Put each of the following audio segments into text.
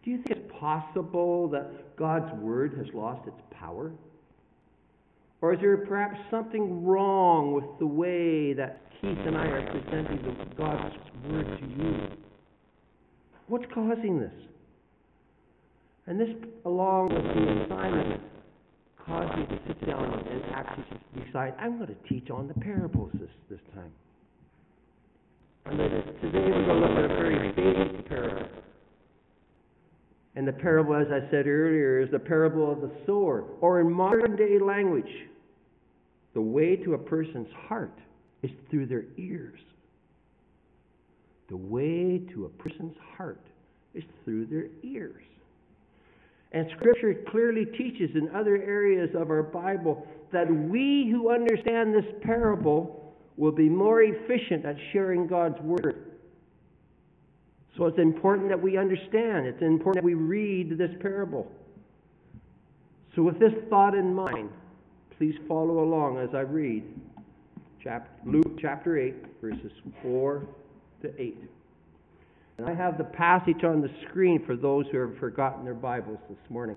Do you think it's possible that God's Word has lost its power? Or is there perhaps something wrong with the way that Keith and I are presenting God's Word to you? What's causing this? And this, along with the assignment, caused me to sit down and actually decide I'm going to teach on the parables this time. And today we're going to look at a very basic parable. And the parable, as I said earlier, is the parable of the sower. Or in modern day language, the way to a person's heart is through their ears. The way to a person's heart is through their ears. And Scripture clearly teaches in other areas of our Bible that we who understand this parable will be more efficient at sharing God's Word. So it's important that we understand. It's important that we read this parable. So with this thought in mind, please follow along as I read Luke chapter 8, verses 4 to 8. And I have the passage on the screen for those who have forgotten their Bibles this morning.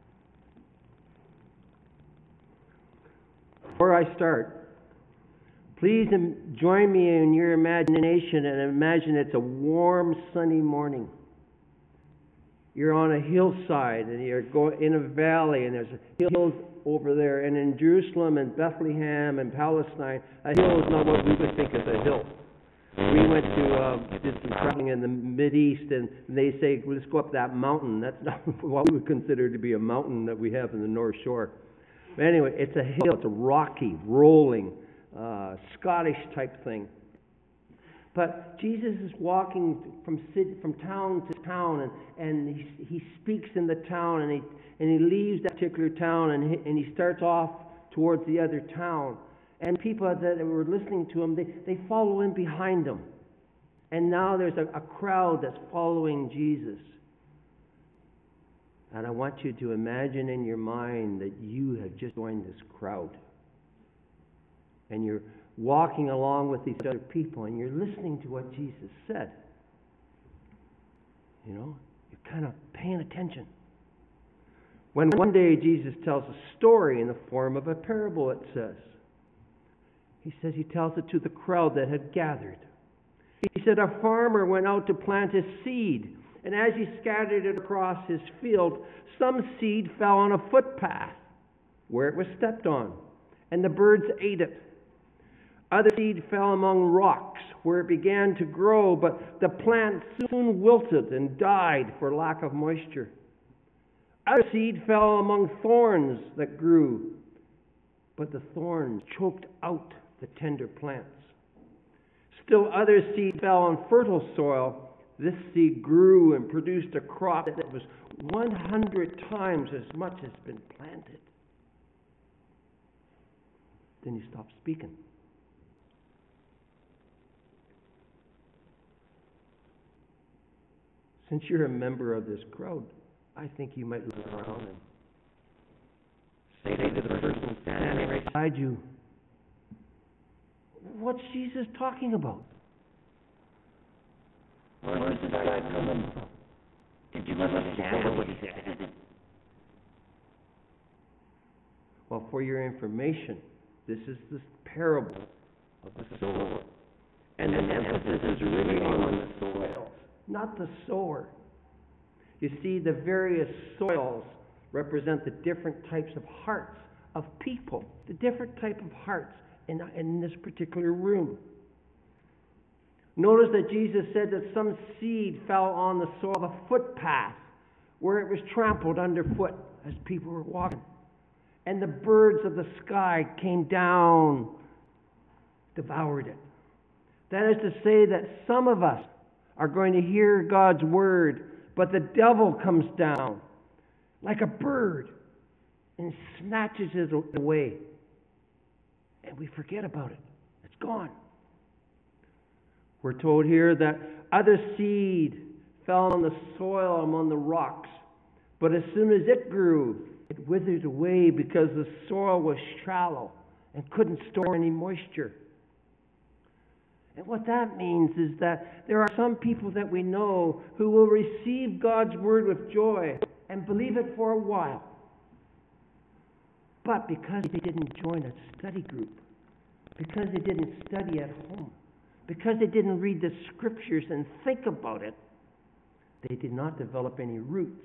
Before I start, please join me in your imagination and imagine it's a warm, sunny morning. You're on a hillside and you're going in a valley, and there's hills over there. And in Jerusalem and Bethlehem and Palestine, a hill is not what we would think is a hill. We went to did some traveling in the Mideast, and they say, let's go up that mountain. That's not what we would consider to be a mountain that we have in the North Shore. But anyway, it's a hill. It's a rocky, rolling, Scottish type thing. But Jesus is walking from town to town, and he speaks in the town, and he leaves that particular town, and he starts off towards the other town. And people that were listening to him, they follow in behind him. And now there's a crowd that's following Jesus. And I want you to imagine in your mind that you have just joined this crowd. And you're walking along with these other people, and you're listening to what Jesus said. You know, you're kind of paying attention. When one day Jesus tells a story in the form of a parable, it says. He says he tells it to the crowd that had gathered. He said a farmer went out to plant his seed, and as he scattered it across his field, some seed fell on a footpath where it was stepped on, and the birds ate it. Other seed fell among rocks where it began to grow, but the plant soon wilted and died for lack of moisture. Other seed fell among thorns that grew, but the thorns choked out the tender plants. Still other seed fell on fertile soil. This seed grew and produced a crop that was 100 times as much as been planted. Then he stopped speaking. Since you're a member of this crowd, I think you might look around and say to the person standing right beside you, what's Jesus talking about? Where is this guy coming from? Did you understand what he said? Well, for your information, this is the parable of the sower. And the emphasis is really on the soil, not the sower. You see, the various soils represent the different types of hearts of people, the different type of hearts in this particular room. Notice that Jesus said that some seed fell on the soil of a footpath where it was trampled underfoot as people were walking. And the birds of the sky came down, devoured it. That is to say that some of us are going to hear God's word, but the devil comes down like a bird and snatches it away. And we forget about it. It's gone. We're told here that other seed fell on the soil among the rocks, but as soon as it grew, it withered away because the soil was shallow and couldn't store any moisture. And what that means is that there are some people that we know who will receive God's Word with joy and believe it for a while. But because they didn't join a study group, because they didn't study at home, because they didn't read the Scriptures and think about it, they did not develop any roots.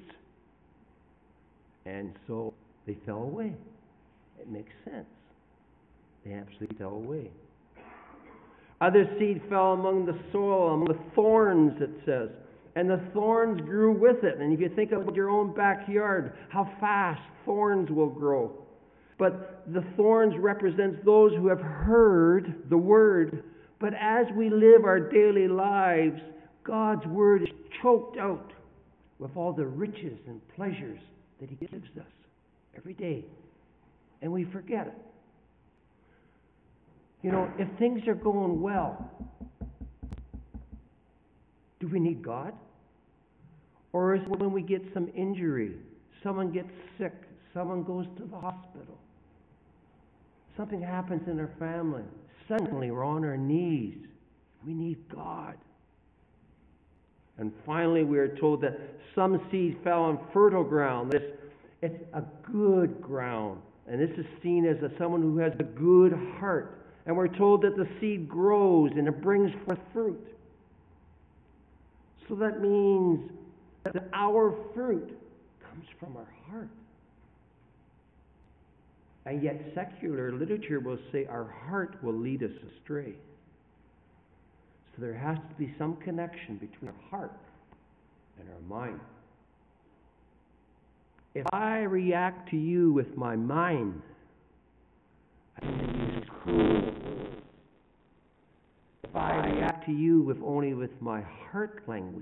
And so they fell away. It makes sense. They absolutely fell away. Other seed fell among the soil, among the thorns, it says. And the thorns grew with it. And if you think about your own backyard, how fast thorns will grow. But the thorns represents those who have heard the Word. But as we live our daily lives, God's Word is choked out with all the riches and pleasures that He gives us every day. And we forget it. You know, if things are going well, do we need God? Or is it when we get some injury, someone gets sick, someone goes to the hospital, something happens in our family, suddenly we're on our knees. We need God. And finally, we are told that some seed fell on fertile ground. It's a good ground. And this is seen as someone who has a good heart. And we're told that the seed grows and it brings forth fruit. So that means that our fruit comes from our heart. And yet secular literature will say our heart will lead us astray. So there has to be some connection between our heart and our mind. If I react to you with my mind, I can use cruel. If I react to you only with my heart language,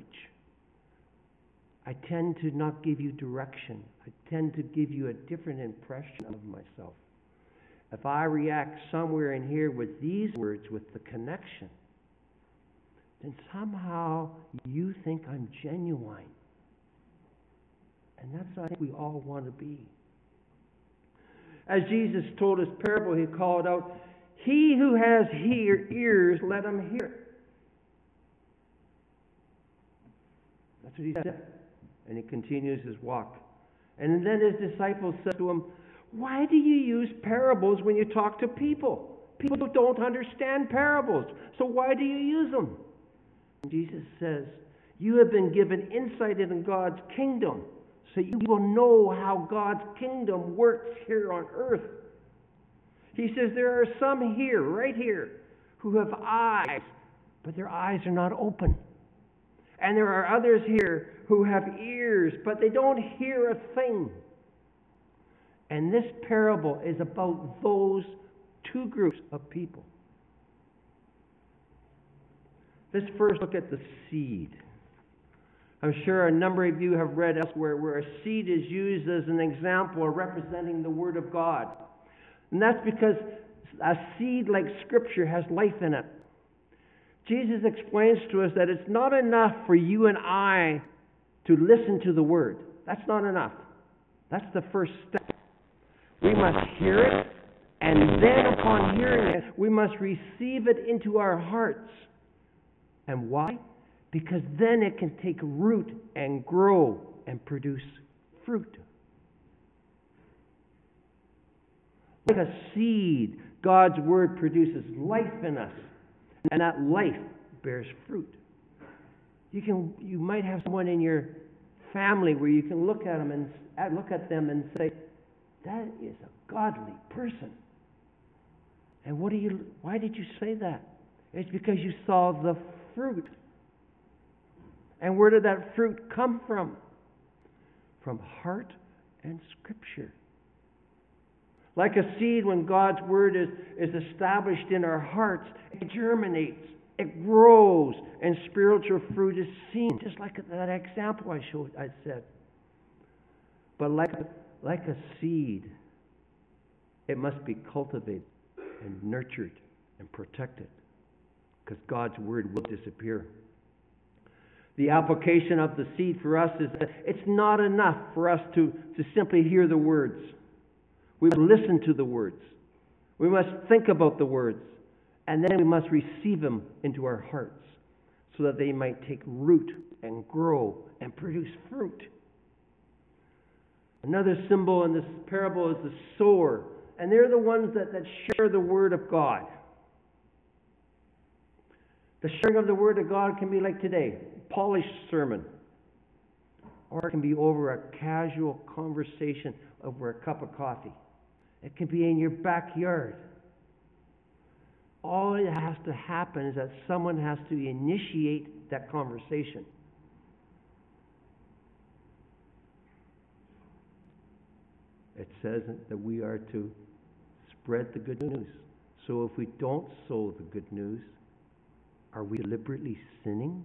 I tend to not give you direction. I tend to give you a different impression of myself. If I react somewhere in here with these words, with the connection, then somehow you think I'm genuine. And that's what I think we all want to be. As Jesus told his parable, he called out, "He who has ears, let him hear." That's what he said. And he continues his walk. And then his disciples said to him, "Why do you use parables when you talk to people? People don't understand parables. So why do you use them?" And Jesus says, "You have been given insight into God's kingdom, so you will know how God's kingdom works here on earth." He says there are some here, right here, who have eyes, but their eyes are not open. And there are others here who have ears, but they don't hear a thing. And this parable is about those two groups of people. Let's first look at the seed. I'm sure a number of you have read elsewhere where a seed is used as an example of representing the Word of God. And that's because a seed like Scripture has life in it. Jesus explains to us that it's not enough for you and I to listen to the Word. That's not enough. That's the first step. We must hear it, and then upon hearing it, we must receive it into our hearts. And why? Because then it can take root and grow and produce fruit. Like a seed, God's Word produces life in us, and that life bears fruit. You might have someone in your family where you can look at them and say, "That is a godly person." And why did you say that? It's because you saw the fruit. And where did that fruit come from? From heart and Scripture. Like a seed, when God's Word is established in our hearts, it germinates, it grows, and spiritual fruit is seen. Just like that example I said. But like a seed, it must be cultivated and nurtured and protected, because God's Word will disappear. The application of the seed for us is that it's not enough for us to simply hear the words. We must listen to the words. We must think about the words. And then we must receive them into our hearts so that they might take root and grow and produce fruit. Another symbol in this parable is the sower. And they're the ones that share the Word of God. The sharing of the Word of God can be like today, a polished sermon. Or it can be over a casual conversation over a cup of coffee. It can be in your backyard. All that has to happen is that someone has to initiate that conversation. It says that we are to spread the good news. So if we don't sow the good news, are we deliberately sinning?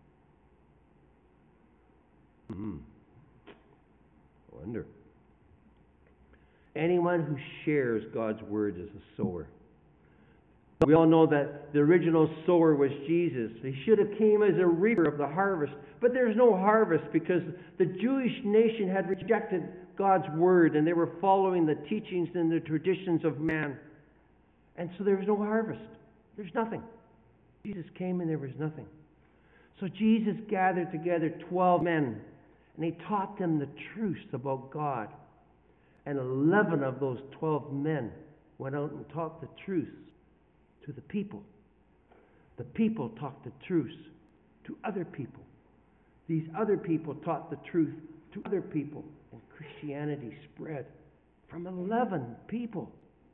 I wonder. Anyone who shares God's word is a sower. We all know that the original sower was Jesus. He should have came as a reaper of the harvest. But there's no harvest because the Jewish nation had rejected God's word and they were following the teachings and the traditions of man. And so there was no harvest. There's nothing. Jesus came and there was nothing. So Jesus gathered together 12 men and he taught them the truths about God. And 11 of those 12 men went out and taught the truths to the people. The people taught the truths to other people. These other people taught the truth to other people. And Christianity spread from 11 people.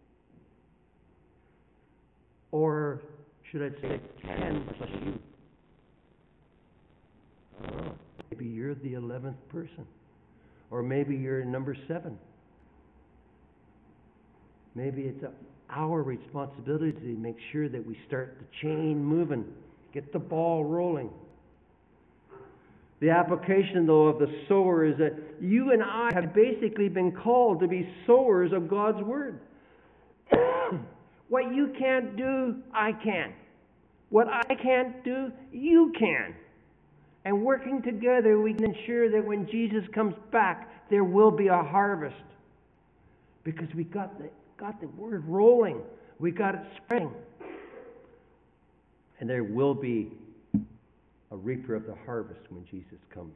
Or should I say 10 plus you? Maybe you're the 11th person. Or maybe you're number 7. Maybe it's our responsibility to make sure that we start the chain moving, get the ball rolling. The application, though, of the sower is that you and I have basically been called to be sowers of God's word. What you can't do, I can. What I can't do, you can. And working together, we can ensure that when Jesus comes back, there will be a harvest. Because we got the word rolling. We got it spreading. And there will be a reaper of the harvest when Jesus comes.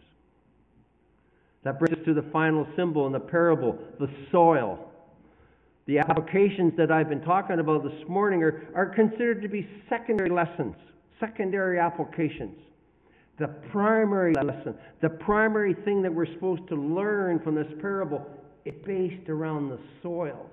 That brings us to the final symbol in the parable, the soil. The applications that I've been talking about this morning are considered to be secondary lessons, secondary applications. The primary lesson, the primary thing that we're supposed to learn from this parable is based around the soils.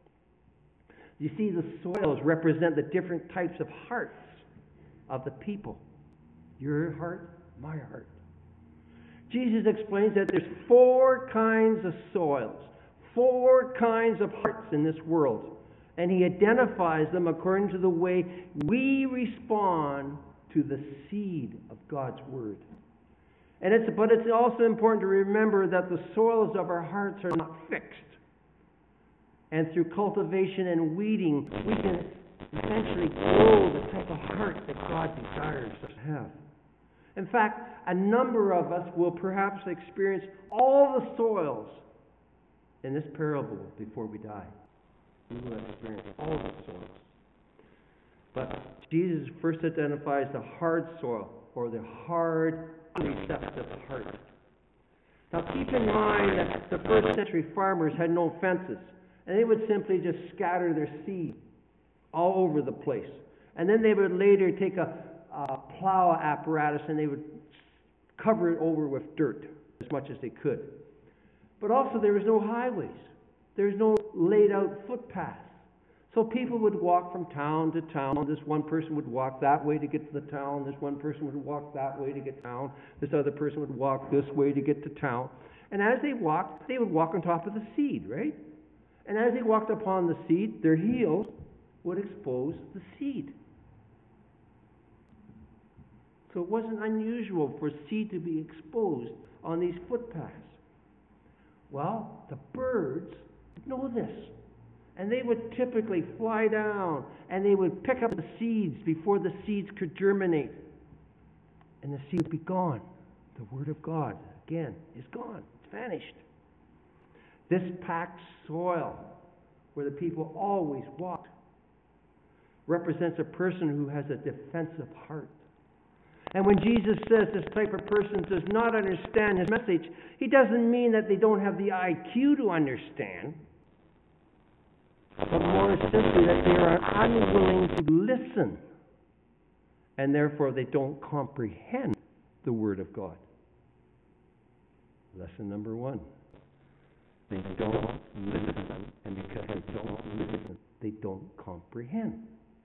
You see, the soils represent the different types of hearts of the people. Your heart, my heart. Jesus explains that there's 4 kinds of soils, 4 kinds of hearts in this world. And he identifies them according to the way we respond to the seed of God's word. But it's also important to remember that the soils of our hearts are not fixed. And through cultivation and weeding, we can essentially grow the type of heart that God desires us to have. In fact, a number of us will perhaps experience all the soils in this parable before we die. We will experience all the soils. But Jesus first identifies the hard soil, or the hard, unreceptive heart. Now keep in mind that the first century farmers had no fences, and they would simply just scatter their seed all over the place. And then they would later take a plow apparatus and they would cover it over with dirt as much as they could. But also there was no highways. There was no laid out footpaths. So people would walk from town to town. This one person would walk that way to get to the town. This one person would walk that way to get to town. This other person would walk this way to get to town. And as they walked, they would walk on top of the seed, right? And as they walked upon the seed, their heels would expose the seed. So it wasn't unusual for seed to be exposed on these footpaths. Well, the birds know this. And they would typically fly down and they would pick up the seeds before the seeds could germinate. And the seed would be gone. The Word of God, again, is gone. It's vanished. This packed soil where the people always walked. represents a person who has a defensive heart. And when Jesus says this type of person does not understand his message, he doesn't mean that they don't have the IQ to understand, but more simply that they are unwilling to listen, and therefore they don't comprehend the Word of God. Lesson number 1. They don't listen, and because they don't listen, they don't comprehend.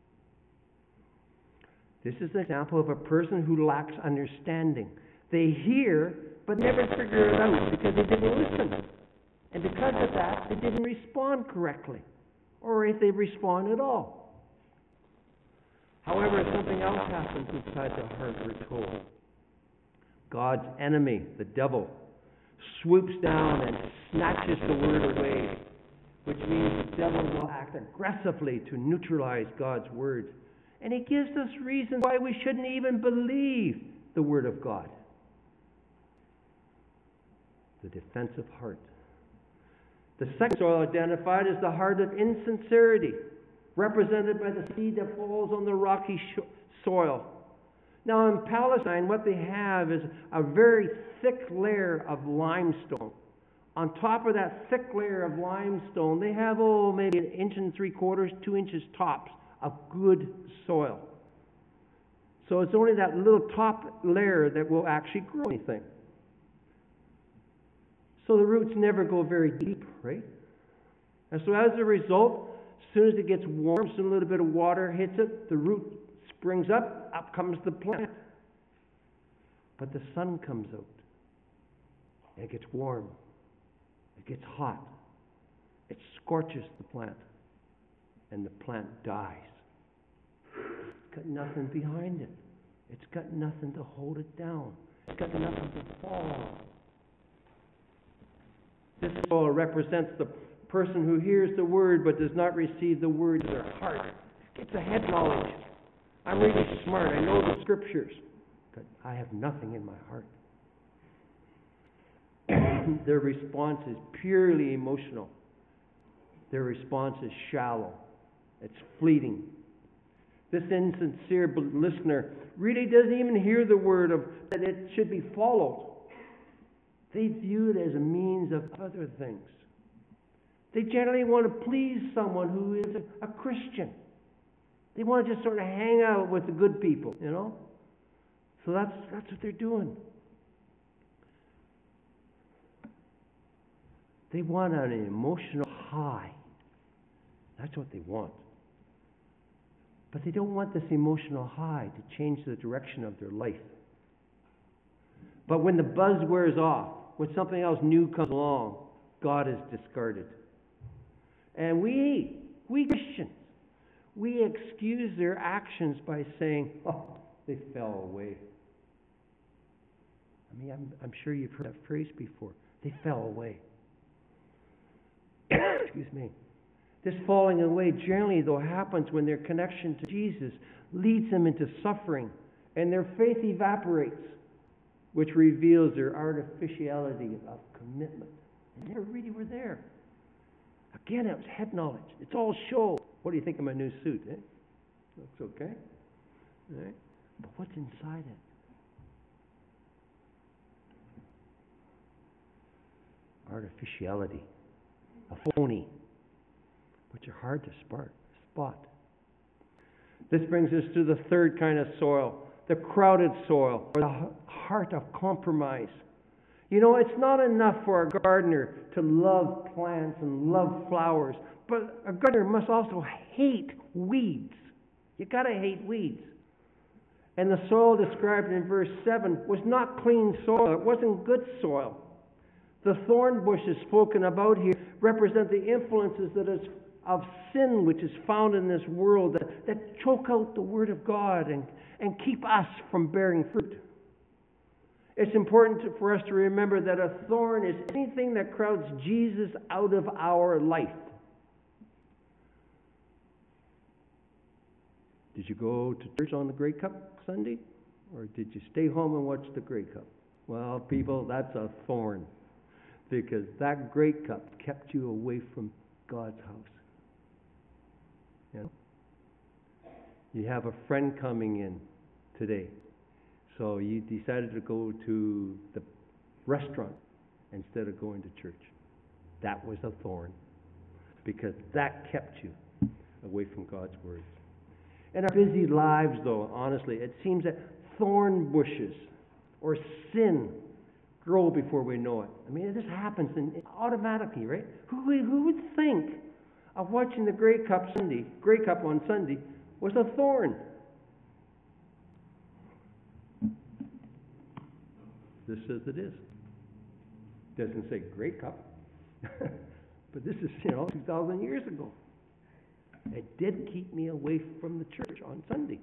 This is an example of a person who lacks understanding. They hear, but never figure it out because they didn't listen. And because of that, they didn't respond correctly, or if they respond at all. However, something else happens inside the heart, we're told. God's enemy, the devil, swoops down and snatches the word away, which means the devil will act aggressively to neutralize God's word. And he gives us reasons why we shouldn't even believe the Word of God. The defensive heart. The second soil identified is the heart of insincerity, represented by the seed that falls on the rocky soil. Now in Palestine, what they have is a very thick layer of limestone. On top of that thick layer of limestone, they have, maybe 1 3/4, 2 inches tops of good soil. So it's only that little top layer that will actually grow anything. So the roots never go very deep, right? And so as a result, as soon as it gets warm, soon a little bit of water hits it, the root springs up comes the plant. But the sun comes out, and it gets warm, it gets hot, it scorches the plant, and the plant dies. It's got nothing behind it. It's got nothing to hold it down. It's got nothing to fall on. This soil represents the person who hears the word but does not receive the word in their heart. It's a head knowledge. I'm really smart. I know the scriptures, but I have nothing in my heart. Their response is purely emotional. Their response is shallow. It's fleeting. This insincere listener really doesn't even hear the word of that it should be followed. They view it as a means of other things. They generally want to please someone who is a Christian. They want to just sort of hang out with the good people, you know? So that's what they're doing. They want an emotional high. That's what they want. But they don't want this emotional high to change the direction of their life. But when the buzz wears off, when something else new comes along, God is discarded. And we Christians, we excuse their actions by saying, they fell away. I mean, I'm sure you've heard that phrase before. They fell away. Excuse me. This falling away generally, though, happens when their connection to Jesus leads them into suffering, and their faith evaporates, which reveals their artificiality of commitment. They never really were there. Again, it was head knowledge. It's all show. What do you think of my new suit? Looks okay. All right. But what's inside it? Artificiality. A phony. Which are hard to spot. This brings us to the third kind of soil, the crowded soil, or the heart of compromise. You know, it's not enough for a gardener to love plants and love flowers, but a gardener must also hate weeds. You gotta hate weeds. And the soil described in verse 7 was not clean soil. It wasn't good soil. The thorn bushes spoken about here represent the influences of sin which is found in this world that choke out the Word of God and keep us from bearing fruit. It's important for us to remember that a thorn is anything that crowds Jesus out of our life. Did you go to church on the Grey Cup Sunday? Or did you stay home and watch the Grey Cup? Well, people, that's a thorn. Because that Grey Cup kept you away from God's house. You know? You have a friend coming in today. So you decided to go to the restaurant instead of going to church. That was a thorn, because that kept you away from God's Word. In our busy lives, though, honestly, it seems that thorn bushes or sin grow before we know it. I mean, this happens automatically, right? Who would think of watching the Grey Cup on Sunday was a thorn? This says it is. Doesn't say Grey Cup, but this is 2,000 years ago. It did keep me away from the church on Sunday.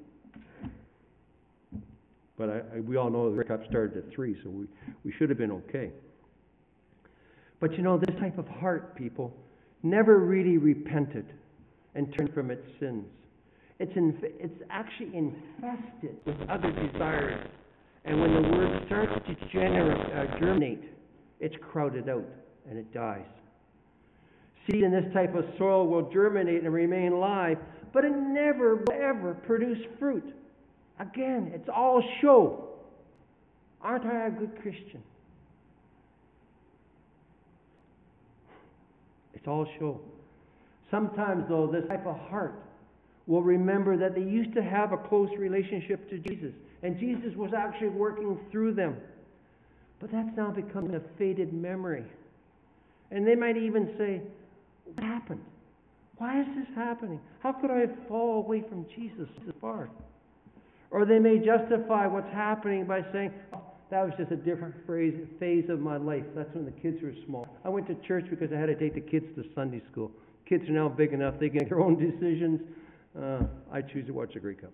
But we all know the Grey Cup started at 3, so we should have been okay. But this type of heart, people, never really repented and turned from its sins. It's actually infested with other desires. And when the word starts to germinate, it's crowded out and it dies. Seed in this type of soil will germinate and remain alive, but it never will ever produce fruit. Again, it's all show. Aren't I a good Christian? It's all show. Sometimes, though, this type of heart will remember that they used to have a close relationship to Jesus, and Jesus was actually working through them. But that's now becoming a faded memory. And they might even say, what happened? Why is this happening? How could I fall away from Jesus so far? Or they may justify what's happening by saying, that was just a different phase of my life. That's when the kids were small. I went to church because I had to take the kids to Sunday school. Kids are now big enough, they can make their own decisions. I choose to watch the Grey Cup.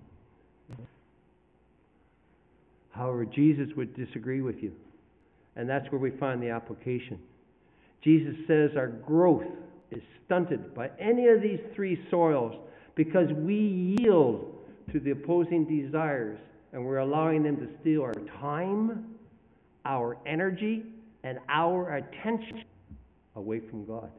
However, Jesus would disagree with you. And that's where we find the application. Jesus says our growth is stunted by any of these three soils because we yield to the opposing desires, and we're allowing them to steal our time, our energy, and our attention away from God.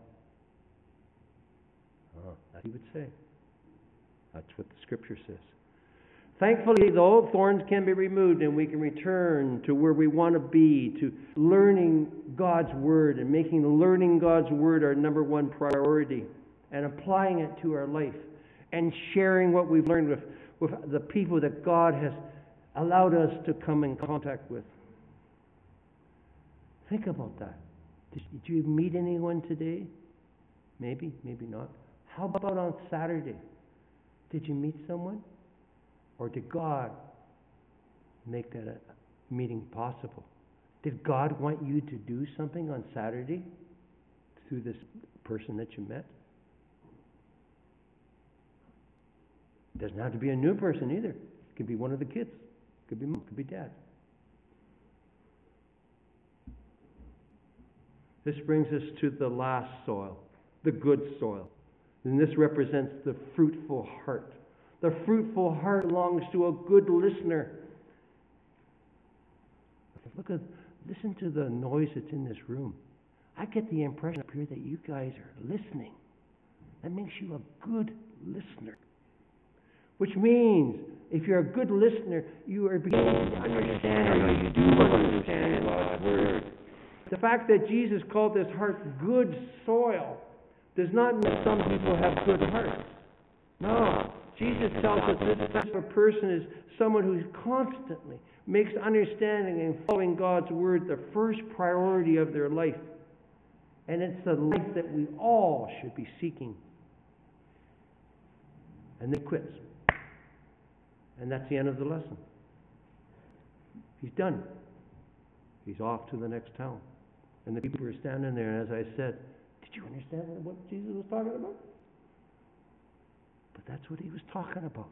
That he would say. That's what the Scripture says. Thankfully, though, thorns can be removed and we can return to where we want to be, to learning God's Word and making learning God's Word our number one priority and applying it to our life and sharing what we've learned with the people that God has allowed us to come in contact with. Think about that. Did you meet anyone today? Maybe, maybe not. How about on Saturday? Did you meet someone? Or did God make that a meeting possible? Did God want you to do something on Saturday through this person that you met? It doesn't have to be a new person either. It could be one of the kids. It could be mom, it could be dad. This brings us to the last soil, the good soil. And this represents the fruitful heart. The fruitful heart belongs to a good listener. Listen to the noise that's in this room. I get the impression up here that you guys are listening. That makes you a good listener. Which means, if you're a good listener, you are beginning to understand, or you do understand God's Word. The fact that Jesus called this heart good soil does not mean some people have good hearts. No. Jesus tells us this type of person is someone who constantly makes understanding and following God's Word the first priority of their life. And it's the life that we all should be seeking. And then quits. And that's the end of the lesson. He's done. He's off to the next town. And the people are standing there, and as I said, did you understand what Jesus was talking about? But that's what he was talking about.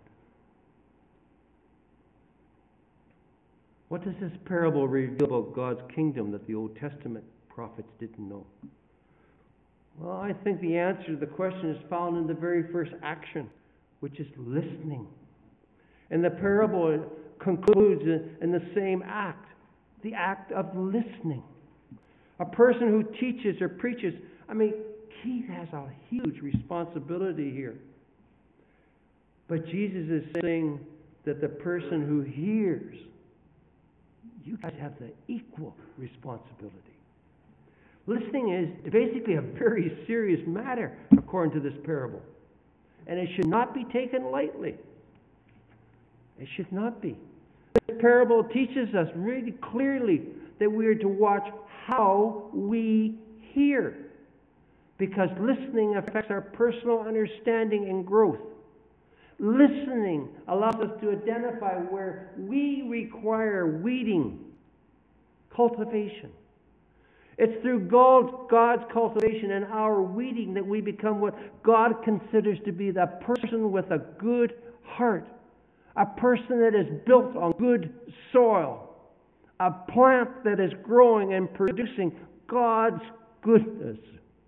What does this parable reveal about God's kingdom that the Old Testament prophets didn't know? Well, I think the answer to the question is found in the very first action, which is listening. And the parable concludes in the same act, the act of listening. A person who teaches or preaches, Keith has a huge responsibility here. But Jesus is saying that the person who hears, you guys have the equal responsibility. Listening is basically a very serious matter, according to this parable. And it should not be taken lightly. It should not be. This parable teaches us really clearly that we are to watch how we hear, because listening affects our personal understanding and growth. Listening allows us to identify where we require weeding, cultivation. It's through God's cultivation and our weeding that we become what God considers to be the person with a good heart, a person that is built on good soil, a plant that is growing and producing God's goodness.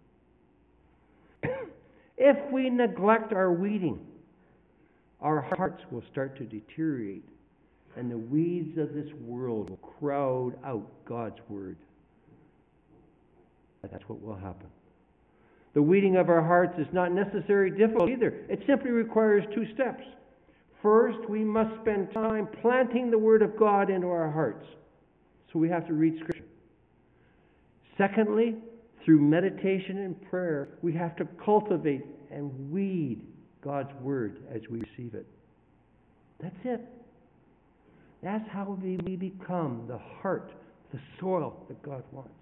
If we neglect our weeding, our hearts will start to deteriorate, and the weeds of this world will crowd out God's word. That's what will happen. The weeding of our hearts is not necessarily difficult either. It simply requires two steps. First, we must spend time planting the Word of God into our hearts. So we have to read Scripture. Secondly, through meditation and prayer, we have to cultivate and weed God's Word as we receive it. That's it. That's how we become the heart, the soil that God wants.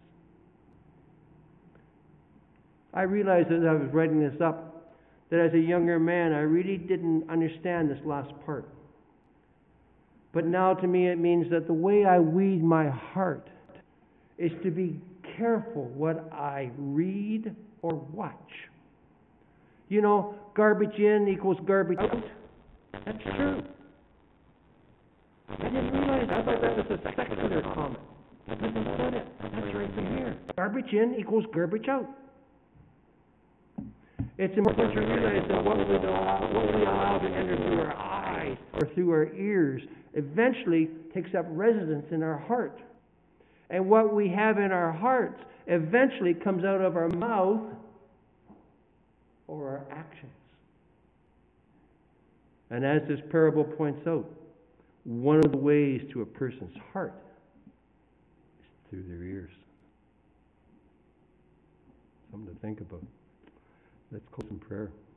I realized as I was writing this up that as a younger man, I really didn't understand this last part. But now to me it means that the way I weed my heart is to be careful what I read or watch. You know, garbage in equals garbage out. That's true. I didn't realize. I thought that was a secular comment. But they said it. That's right from here. Garbage in equals garbage out. It's important to realize that what we allow to enter through our eyes or through our ears eventually takes up residence in our heart. And what we have in our hearts eventually comes out of our mouth or our actions. And as this parable points out, one of the ways to a person's heart is through their ears. Something to think about. Let's close in prayer.